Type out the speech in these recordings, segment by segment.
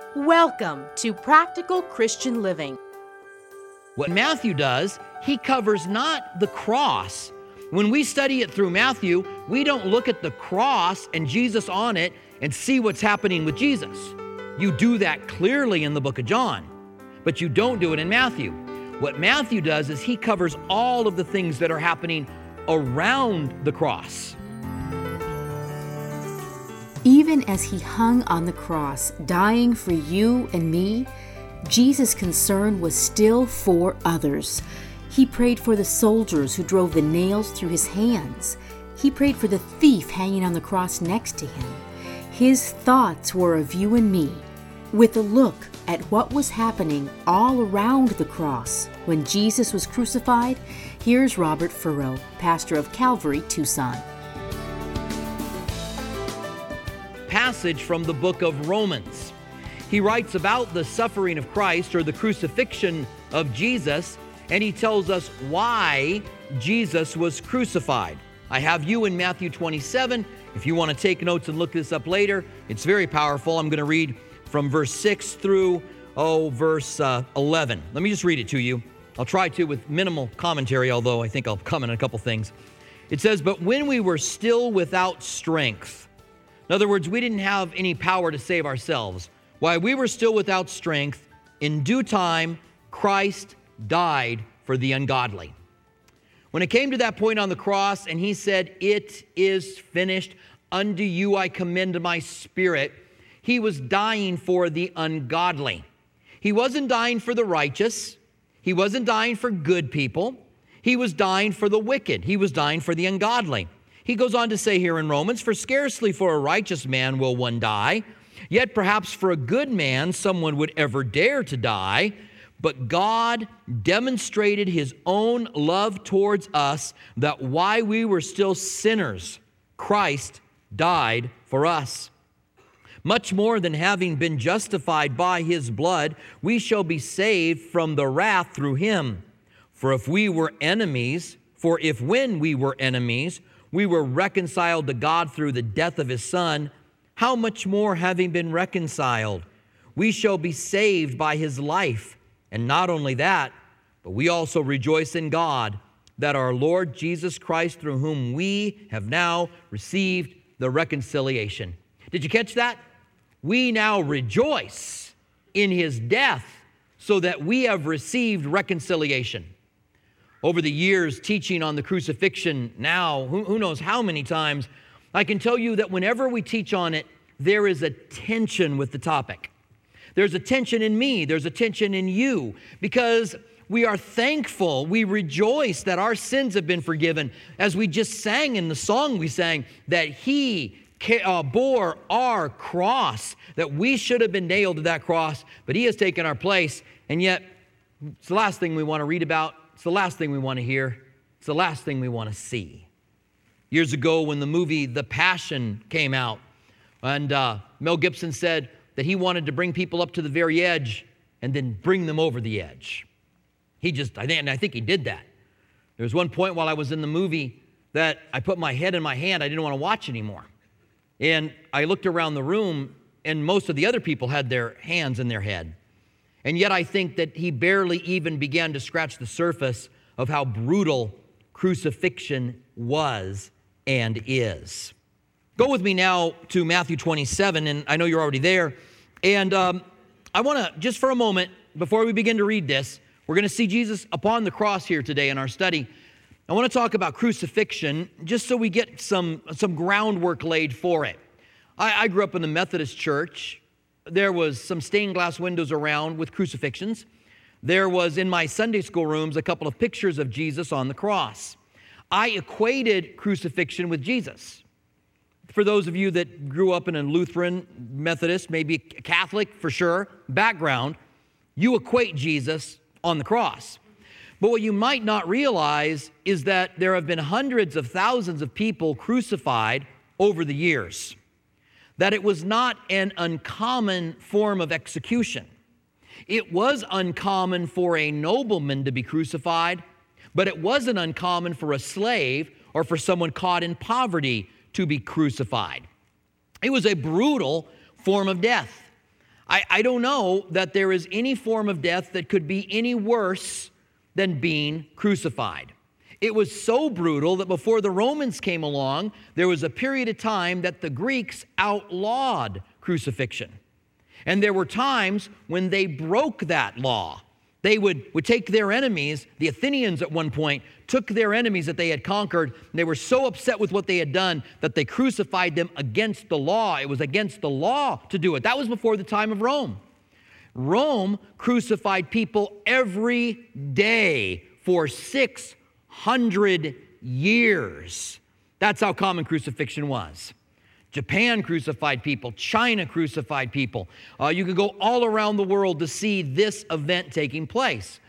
Welcome to Practical Christian Living. What Matthew does, he covers not the cross. When we study it through Matthew, we don't look at the cross and Jesus on it and see what's happening with Jesus. You do that clearly in the book of John, but you don't do it in Matthew. What Matthew does is he covers all of the things that are happening around the cross. Even as he hung on the cross, dying for you and me, Jesus' concern was still for others. He prayed for the soldiers who drove the nails through his hands. He prayed for the thief hanging on the cross next to him. His thoughts were of you and me, with a look at what was happening all around the cross. When Jesus was crucified, here's Robert Furrow, pastor of Calvary, Tucson. Passage from the book of Romans. He writes about the suffering of Christ, or the crucifixion of Jesus, and he tells us why Jesus was crucified. I have you in Matthew 27. If you want to take notes and look this up later, it's very powerful. I'm going to read from verse 6 through verse 11. Let me just read it to you. I'll try to with minimal commentary, although I think I'll comment on a couple things. It says, "But when we were still without strength," in other words, we didn't have any power to save ourselves. While we were still without strength, in due time, Christ died for the ungodly. When it came to that point on the cross and he said, "It is finished, unto you I commend my spirit," he was dying for the ungodly. He wasn't dying for the righteous. He wasn't dying for good people. He was dying for the wicked. He was dying for the ungodly. He goes on to say here in Romans, "For scarcely for a righteous man will one die, yet perhaps for a good man someone would ever dare to die. But God demonstrated his own love towards us, that while we were still sinners, Christ died for us. Much more than having been justified by his blood, we shall be saved from the wrath through him. For if when we were enemies, we were reconciled to God through the death of his Son, how much more, having been reconciled, we shall be saved by his life. And not only that, but we also rejoice in God that our Lord Jesus Christ, through whom we have now received the reconciliation." Did you catch that? We now rejoice in his death so that we have received reconciliation. Over the years teaching on the crucifixion now, who knows how many times, I can tell you that whenever we teach on it, there is a tension with the topic. There's a tension in me, there's a tension in you, because we are thankful, we rejoice that our sins have been forgiven. As we just sang in the song we sang, that he bore our cross, that we should have been nailed to that cross, but he has taken our place. And yet, it's the last thing we want to read about. It's the last thing we want to hear. It's the last thing we want to see. Years ago when the movie The Passion came out, and Mel Gibson said that he wanted to bring people up to the very edge and then bring them over the edge. I think he did that. There was one point while I was in the movie that I put my head in my hand. I didn't want to watch anymore. And I looked around the room, and most of the other people had their hands in their head. And yet I think that he barely even began to scratch the surface of how brutal crucifixion was and is. Go with me now to Matthew 27, and I know you're already there. And I want to, just for a moment, before we begin to read this, we're going to see Jesus upon the cross here today in our study. I want to talk about crucifixion just so we get some groundwork laid for it. I grew up in the Methodist church. There was some stained glass windows around with crucifixions. There was, in my Sunday school rooms, a couple of pictures of Jesus on the cross. I equated crucifixion with Jesus. For those of you that grew up in a Lutheran, Methodist, maybe Catholic for sure, background, you equate Jesus on the cross. But what you might not realize is that there have been hundreds of thousands of people crucified over the years. That it was not an uncommon form of execution. It was uncommon for a nobleman to be crucified, but it wasn't uncommon for a slave or for someone caught in poverty to be crucified. It was a brutal form of death. I don't know that there is any form of death that could be any worse than being crucified. It was so brutal that before the Romans came along, there was a period of time that the Greeks outlawed crucifixion. And there were times when they broke that law. They would take their enemies. The Athenians at one point took their enemies that they had conquered, and they were so upset with what they had done that they crucified them against the law. It was against the law to do it. That was before the time of Rome. Rome crucified people every day for 600 years. That's how common crucifixion was. Japan crucified people. China crucified people. You could go all around the world to see this event taking place.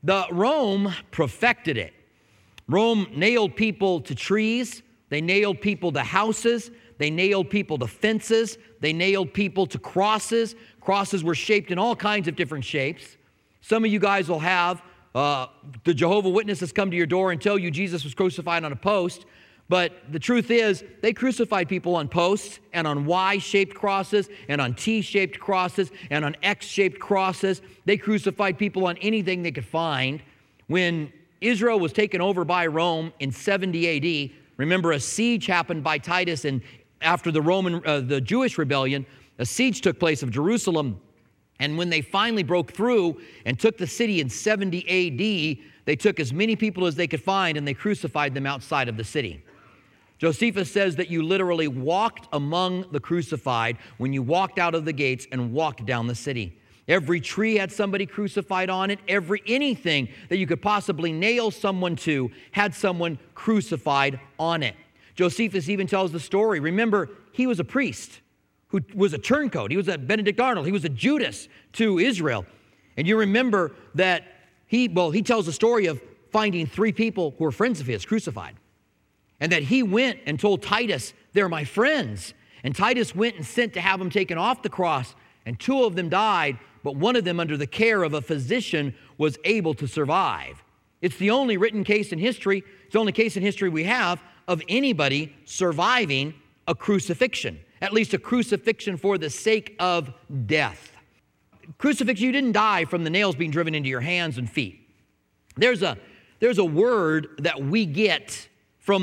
Rome perfected it. Rome nailed people to trees. They nailed people to houses. They nailed people to fences. They nailed people to crosses. Crosses were shaped in all kinds of different shapes. Some of you guys will have the Jehovah's Witnesses come to your door and tell you Jesus was crucified on a post. But the truth is, they crucified people on posts and on Y-shaped crosses and on T-shaped crosses and on X-shaped crosses. They crucified people on anything they could find. When Israel was taken over by Rome in 70 A.D., remember a siege happened by Titus, and after the Jewish rebellion, a siege took place of Jerusalem. And when they finally broke through and took the city in 70 A.D., they took as many people as they could find and they crucified them outside of the city. Josephus says that you literally walked among the crucified when you walked out of the gates and walked down the city. Every tree had somebody crucified on it. Anything that you could possibly nail someone to had someone crucified on it. Josephus even tells the story. Remember, he was a priest who was a turncoat. He was a Benedict Arnold. He was a Judas to Israel. And you remember that he tells the story of finding 3 people who were friends of his crucified. And that he went and told Titus, they're my friends. And Titus went and sent to have them taken off the cross. And 2 of them died, but one of them, under the care of a physician, was able to survive. It's the only written case in history, it's the only case in history we have of anybody surviving a crucifixion. At least a crucifixion for the sake of death. Crucifixion, you didn't die from the nails being driven into your hands and feet. There's a word that we get from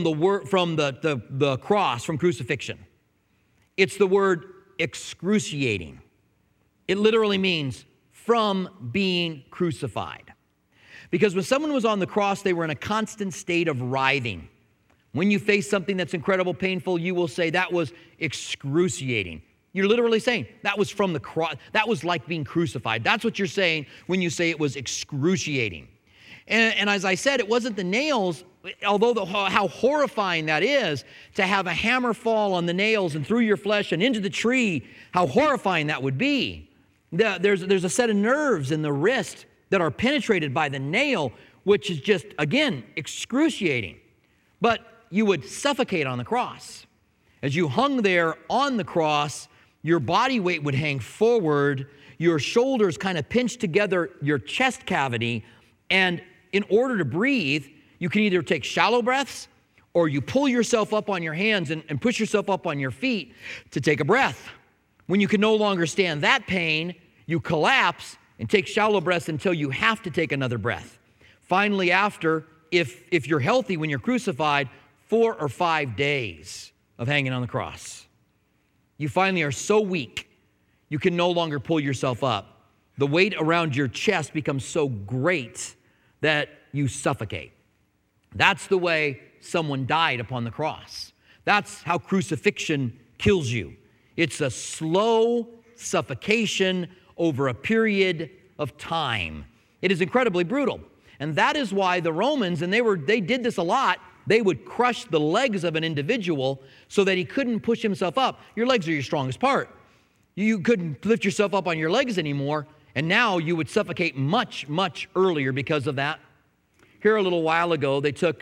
the cross, from crucifixion. It's the word excruciating. It literally means from being crucified. Because when someone was on the cross, they were in a constant state of writhing. When you face something that's incredibly painful, you will say that was excruciating. You're literally saying that was from the cross. That was like being crucified. That's what you're saying when you say it was excruciating. And as I said, it wasn't the nails, although how horrifying that is to have a hammer fall on the nails and through your flesh and into the tree, how horrifying that would be. There's a set of nerves in the wrist that are penetrated by the nail, which is just, again, excruciating. But you would suffocate on the cross. As you hung there on the cross, your body weight would hang forward, your shoulders kind of pinched together your chest cavity, and in order to breathe, you can either take shallow breaths or you pull yourself up on your hands and push yourself up on your feet to take a breath. When you can no longer stand that pain, you collapse and take shallow breaths until you have to take another breath. Finally, after, if you're healthy when you're crucified, 4 or 5 days of hanging on the cross. You finally are so weak, you can no longer pull yourself up. The weight around your chest becomes so great that you suffocate. That's the way someone died upon the cross. That's how crucifixion kills you. It's a slow suffocation over a period of time. It is incredibly brutal. And that is why the Romans, and they did this a lot, they would crush the legs of an individual so that he couldn't push himself up. Your legs are your strongest part. You couldn't lift yourself up on your legs anymore, and now you would suffocate much, much earlier because of that. Here a little while ago, they took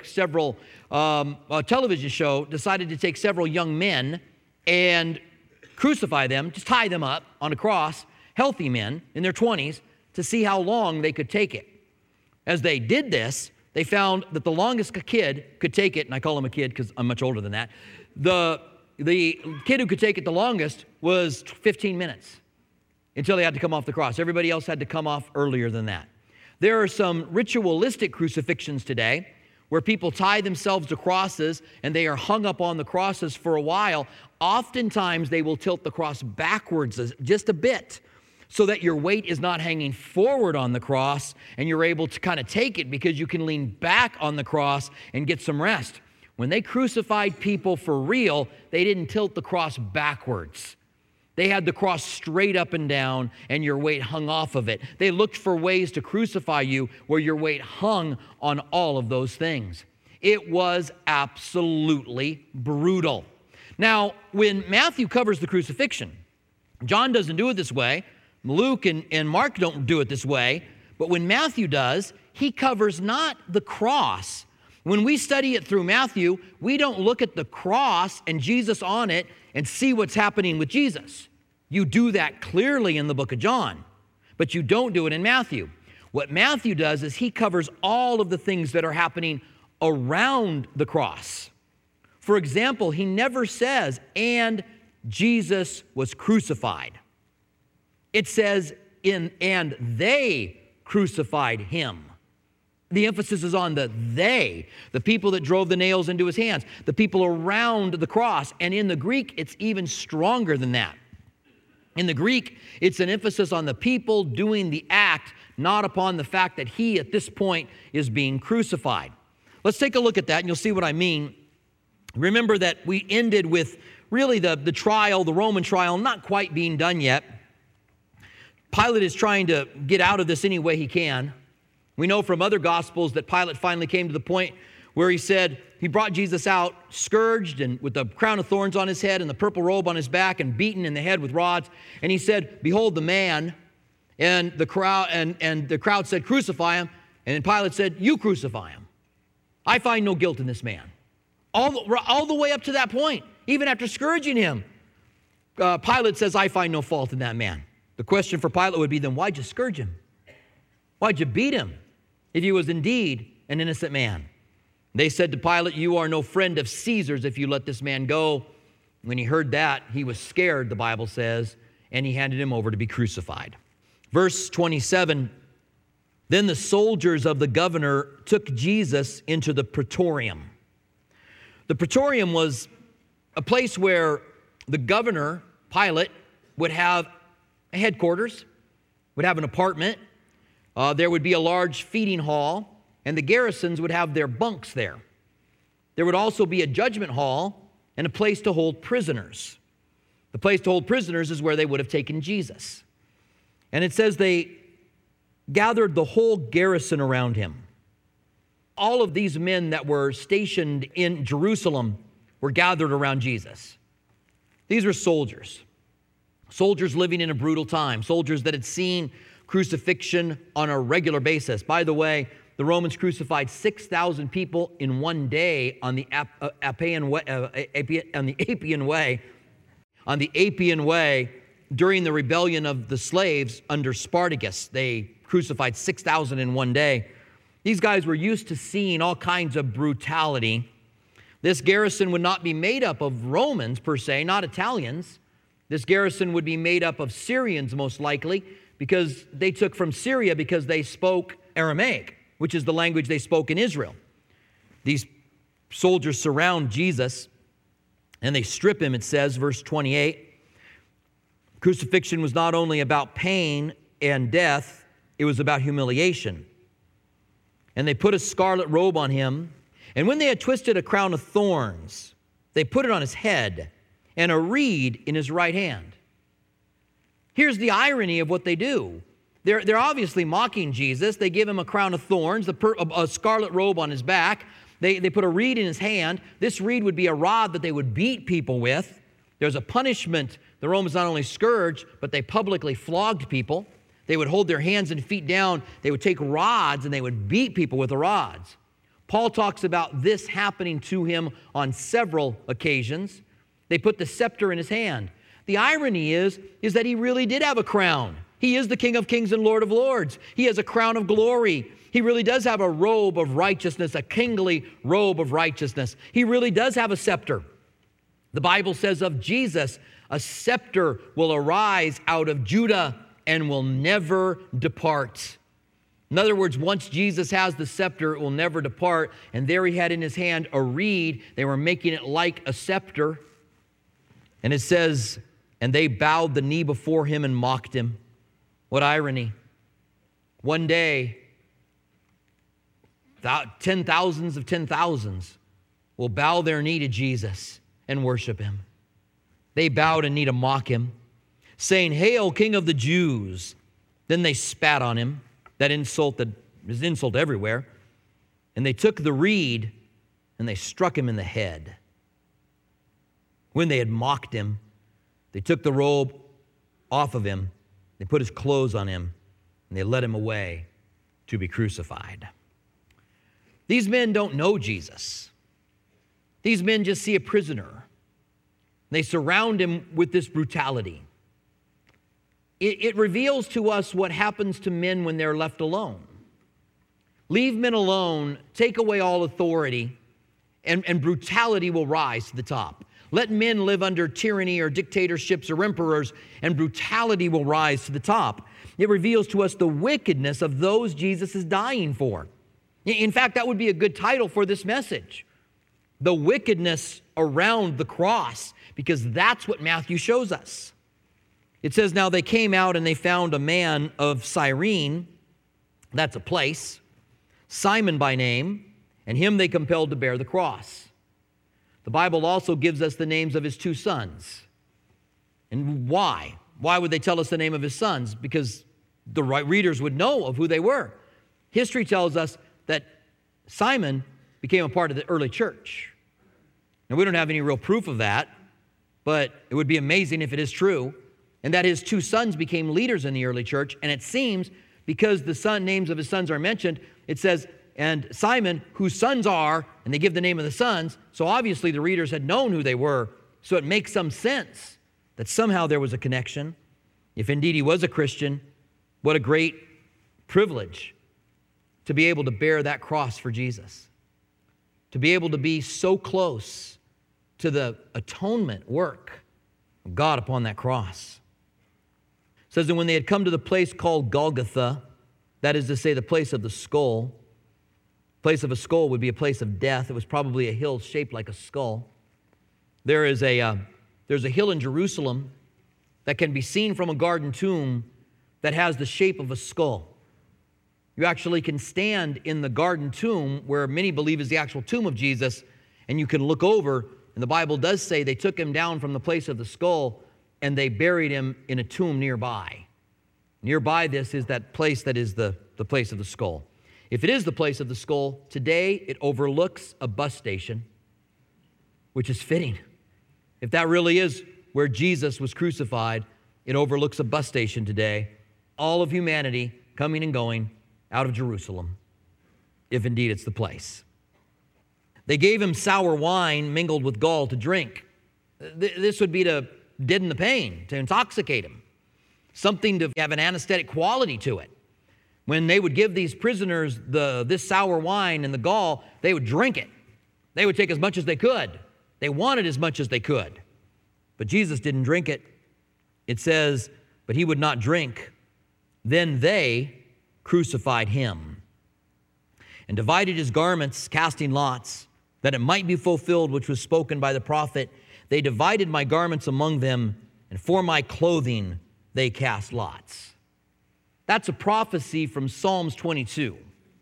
a television show decided to take several young men and crucify them, just tie them up on a cross, healthy men in their 20s, to see how long they could take it. As they did this, they found that the longest a kid could take it, and I call him a kid because I'm much older than that, the kid who could take it the longest was 15 minutes. until they had to come off the cross. Everybody else had to come off earlier than that. There are some ritualistic crucifixions today where people tie themselves to crosses and they are hung up on the crosses for a while. Oftentimes, they will tilt the cross backwards just a bit so that your weight is not hanging forward on the cross and you're able to kind of take it because you can lean back on the cross and get some rest. When they crucified people for real, they didn't tilt the cross backwards. They had the cross straight up and down and your weight hung off of it. They looked for ways to crucify you where your weight hung on all of those things. It was absolutely brutal. Now, when Matthew covers the crucifixion, John doesn't do it this way. Luke and Mark don't do it this way. But when Matthew does, he covers not the cross. When we study it through Matthew, we don't look at the cross and Jesus on it and see what's happening with Jesus. You do that clearly in the book of John, but you don't do it in Matthew. What Matthew does is he covers all of the things that are happening around the cross. For example, he never says, and Jesus was crucified. It says, and they crucified him. The emphasis is on the they, the people that drove the nails into his hands, the people around the cross. And in the Greek, it's even stronger than that. In the Greek, it's an emphasis on the people doing the act, not upon the fact that he, at this point, is being crucified. Let's take a look at that, and you'll see what I mean. Remember that we ended with really the trial, the Roman trial, not quite being done yet. Pilate is trying to get out of this any way he can. We know from other Gospels that Pilate finally came to the point where he said he brought Jesus out scourged and with the crown of thorns on his head and the purple robe on his back and beaten in the head with rods. And he said, "Behold the man." And the crowd said, "Crucify him." And then Pilate said, "You crucify him. I find no guilt in this man." All the way up to that point, even after scourging him, Pilate says, "I find no fault in that man." The question for Pilate would be, then why'd you scourge him? Why'd you beat him if he was indeed an innocent man? They said to Pilate, "You are no friend of Caesar's if you let this man go." When he heard that, he was scared, the Bible says, and he handed him over to be crucified. Verse 27, then the soldiers of the governor took Jesus into the praetorium. The praetorium was a place where the governor, Pilate, would have a headquarters, would have an apartment. There would be a large feeding hall, and the garrisons would have their bunks there. There would also be a judgment hall and a place to hold prisoners. The place to hold prisoners is where they would have taken Jesus. And it says they gathered the whole garrison around him. All of these men that were stationed in Jerusalem were gathered around Jesus. These were soldiers. Soldiers living in a brutal time. Soldiers that had seen crucifixion on a regular basis. By the way, the Romans crucified 6,000 people in one day on the Appian Way during the rebellion of the slaves under Spartacus. They crucified 6,000 in one day. These guys were used to seeing all kinds of brutality. This garrison would not be made up of Romans per se, not Italians. This garrison would be made up of Syrians most likely, because they took from Syria because they spoke Aramaic, which is the language they spoke in Israel. These soldiers surround Jesus and they strip him, it says, verse 28. Crucifixion was not only about pain and death, it was about humiliation. And they put a scarlet robe on him, and when they had twisted a crown of thorns, they put it on his head and a reed in his right hand. Here's the irony of what they do. They're obviously mocking Jesus. They give him a crown of thorns, a scarlet robe on his back. They put a reed in his hand. This reed would be a rod that they would beat people with. There's a punishment. The Romans not only scourged, but they publicly flogged people. They would hold their hands and feet down. They would take rods and they would beat people with the rods. Paul talks about this happening to him on several occasions. They put the scepter in his hand. The irony is that he really did have a crown. He is the King of Kings and Lord of Lords. He has a crown of glory. He really does have a robe of righteousness, a kingly robe of righteousness. He really does have a scepter. The Bible says of Jesus, a scepter will arise out of Judah. and will never depart. In other words, once Jesus has the scepter, it will never depart. And there he had in his hand a reed. They were making it like a scepter. And it says, and they bowed the knee before him and mocked him. What irony. One day, 10,000s of 10,000s will bow their knee to Jesus and worship him. They bowed a knee to mock him, saying, "Hail, King of the Jews." Then they spat on him. That insult, that is insult everywhere. And they took the reed and they struck him in the head. When they had mocked him, they took the robe off of him, they put his clothes on him, and they led him away to be crucified. These men don't know Jesus. These men just see a prisoner. They surround him with this brutality. It reveals to us what happens to men when they're left alone. Leave men alone, take away all authority, and brutality will rise to the top. Let men live under tyranny or dictatorships or emperors, and brutality will rise to the top. It reveals to us the wickedness of those Jesus is dying for. In fact, that would be a good title for this message. The wickedness around the cross, because that's what Matthew shows us. It says, now they came out and they found a man of Cyrene, that's a place, Simon by name, and him they compelled to bear the cross. The Bible also gives us the names of his two sons. And why? Why would they tell us the name of his sons? Because the right readers would know of who they were. History tells us that Simon became a part of the early church. Now, we don't have any real proof of that, but it would be amazing if it is true. And that his two sons became leaders in the early church. And it seems, because the names of his sons are mentioned, it says, and Simon, whose sons are, and they give the name of the sons. So obviously the readers had known who they were. So it makes some sense that somehow there was a connection. If indeed he was a Christian, what a great privilege to be able to bear that cross for Jesus. To be able to be so close to the atonement work of God upon that cross. It says that when they had come to the place called Golgotha, that is to say the place of the skull, place of a skull would be a place of death. It was probably a hill shaped like a skull. There's a hill in Jerusalem that can be seen from a garden tomb that has the shape of a skull. You actually can stand in the garden tomb, where many believe is the actual tomb of Jesus, and you can look over, and the Bible does say they took him down from the place of the skull and they buried him in a tomb nearby. Nearby this is that place that is the place of the skull. If it is the place of the skull, today it overlooks a bus station, which is fitting. If that really is where Jesus was crucified, it overlooks a bus station today. All of humanity coming and going out of Jerusalem, if indeed it's the place. They gave him sour wine mingled with gall to drink. This would be to deaden the pain, to intoxicate him, something to have an anesthetic quality to it. When they would give these prisoners this sour wine and the gall, they would drink it. They would take as much as they could. They wanted as much as they could. But Jesus didn't drink it. It says, but he would not drink. Then they crucified him and divided his garments, casting lots, that it might be fulfilled which was spoken by the prophet. They divided my garments among them, and for my clothing they cast lots. That's a prophecy from Psalms 22.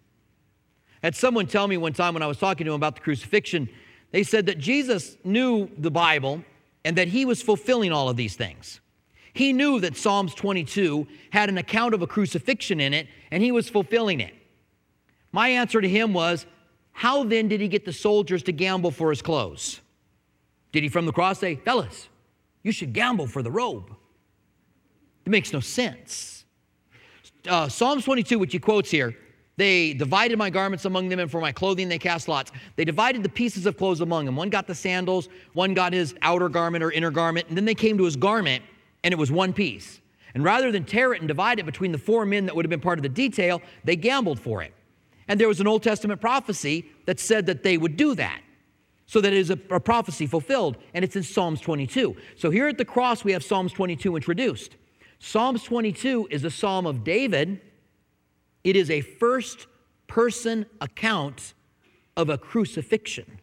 I had someone tell me one time when I was talking to him about the crucifixion, they said that Jesus knew the Bible and that he was fulfilling all of these things. He knew that Psalms 22 had an account of a crucifixion in it, and he was fulfilling it. My answer to him was, how then did he get the soldiers to gamble for his clothes? Did he from the cross say, fellas, you should gamble for the robe? It makes no sense. Psalms 22, which he quotes here, they divided my garments among them, and for my clothing they cast lots. They divided the pieces of clothes among them. One got the sandals, one got his outer garment or inner garment, and then they came to his garment, and it was one piece. And rather than tear it and divide it between the four men that would have been part of the detail, they gambled for it. And there was an Old Testament prophecy that said that they would do that. So that it is a prophecy fulfilled, and it's in Psalms 22. So here at the cross, we have Psalms 22 introduced. Psalms 22 is a psalm of David. It is a first-person account of a crucifixion.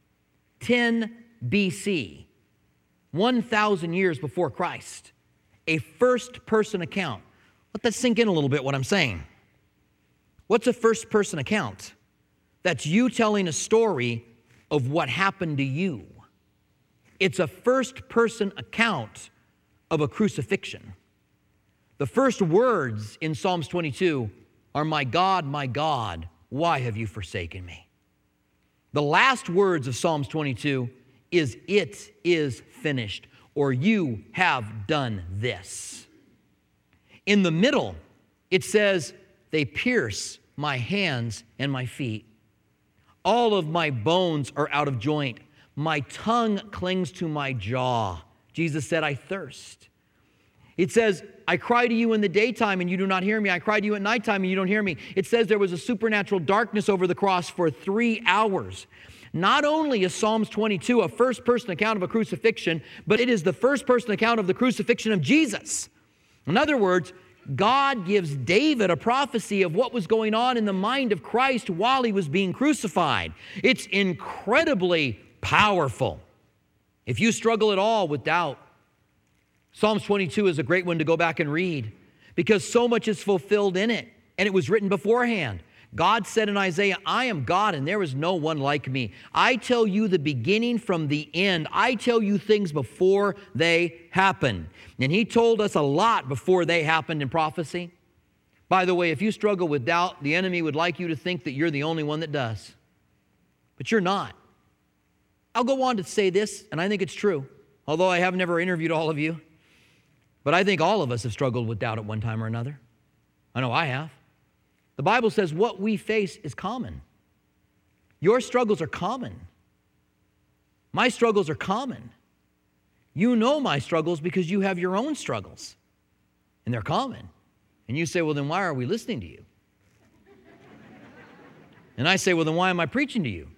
10 BC, 1,000 years before Christ. A first-person account. Let that sink in a little bit, what I'm saying. What's a first-person account? That's you telling a story of what happened to you. It's a first-person account of a crucifixion. The first words in Psalms 22 are, my God, why have you forsaken me?" The last words of Psalms 22 is, "It is finished," or "You have done this." In the middle, it says, "They pierce my hands and my feet. All of my bones are out of joint. My tongue clings to my jaw." Jesus said, "I thirst." It says, "I cry to you in the daytime and you do not hear me. I cry to you at nighttime and you don't hear me." It says there was a supernatural darkness over the cross for 3 hours. Not only is Psalms 22 a first-person account of a crucifixion, but it is the first-person account of the crucifixion of Jesus. In other words, God gives David a prophecy of what was going on in the mind of Christ while he was being crucified. It's incredibly powerful. If you struggle at all with doubt, Psalms 22 is a great one to go back and read because so much is fulfilled in it, and it was written beforehand. God said in Isaiah, "I am God and there is no one like me. I tell you the beginning from the end. I tell you things before they happen." And he told us a lot before they happened in prophecy. By the way, if you struggle with doubt, the enemy would like you to think that you're the only one that does. But you're not. I'll go on to say this, and I think it's true, although I have never interviewed all of you. But I think all of us have struggled with doubt at one time or another. I know I have. The Bible says what we face is common. Your struggles are common. My struggles are common. You know my struggles because you have your own struggles. And they're common. And you say, "Well, then why are we listening to you?" And I say, "Well, then why am I preaching to you?"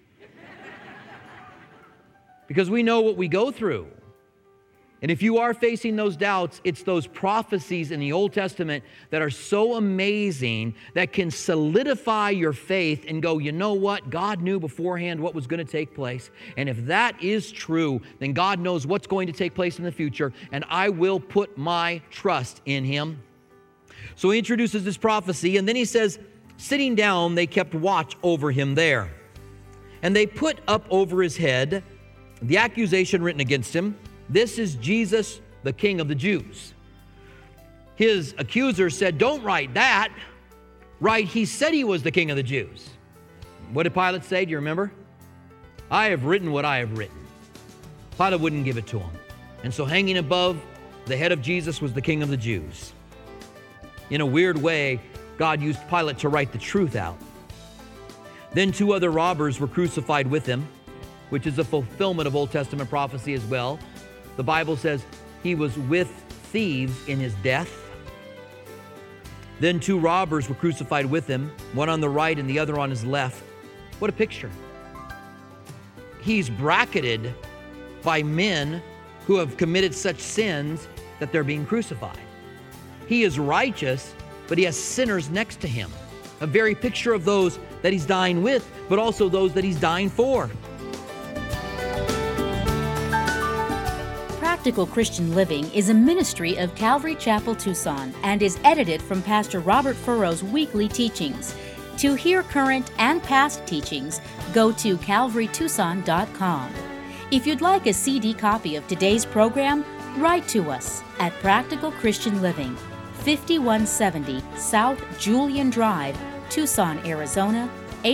Because we know what we go through. And if you are facing those doubts, it's those prophecies in the Old Testament that are so amazing that can solidify your faith and go, you know what? God knew beforehand what was going to take place. And if that is true, then God knows what's going to take place in the future, and I will put my trust in Him. So he introduces this prophecy, and then he says, sitting down, they kept watch over him there. And they put up over his head the accusation written against him, "This is Jesus, the King of the Jews." His accusers said, "Don't write that. Write, he said he was the King of the Jews." What did Pilate say? Do you remember? "I have written what I have written." Pilate wouldn't give it to him. And so hanging above the head of Jesus was the King of the Jews. In a weird way, God used Pilate to write the truth out. Then 2 other robbers were crucified with him, which is a fulfillment of Old Testament prophecy as well. The Bible says he was with thieves in his death. Then 2 robbers were crucified with him, one on the right and the other on his left. What a picture. He's bracketed by men who have committed such sins that they're being crucified. He is righteous, but he has sinners next to him. A very picture of those that he's dying with, but also those that he's dying for. Practical Christian Living is a ministry of Calvary Chapel, Tucson, and is edited from Pastor Robert Furrow's weekly teachings. To hear current and past teachings, go to calvarytucson.com. If you'd like a CD copy of today's program, write to us at Practical Christian Living, 5170 South Julian Drive, Tucson, Arizona,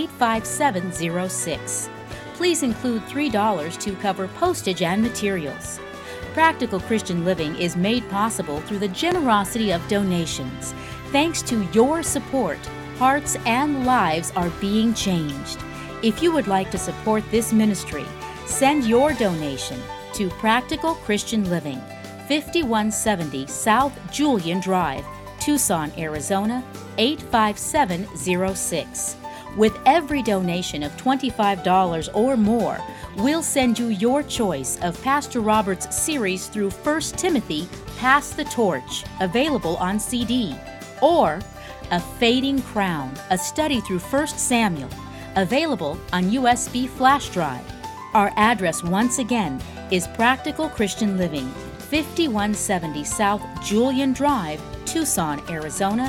85706. Please include $3 to cover postage and materials. Practical Christian Living is made possible through the generosity of donations. Thanks to your support, hearts and lives are being changed. If you would like to support this ministry, send your donation to Practical Christian Living, 5170 South Julian Drive, Tucson, Arizona, 85706. With every donation of $25 or more, we'll send you your choice of Pastor Robert's series through 1 Timothy, Pass the Torch, available on CD, or A Fading Crown, a study through 1 Samuel, available on USB flash drive. Our address once again is Practical Christian Living, 5170 South Julian Drive, Tucson, Arizona,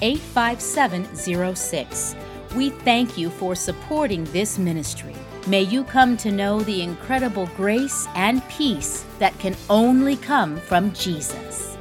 85706. We thank you for supporting this ministry. May you come to know the incredible grace and peace that can only come from Jesus.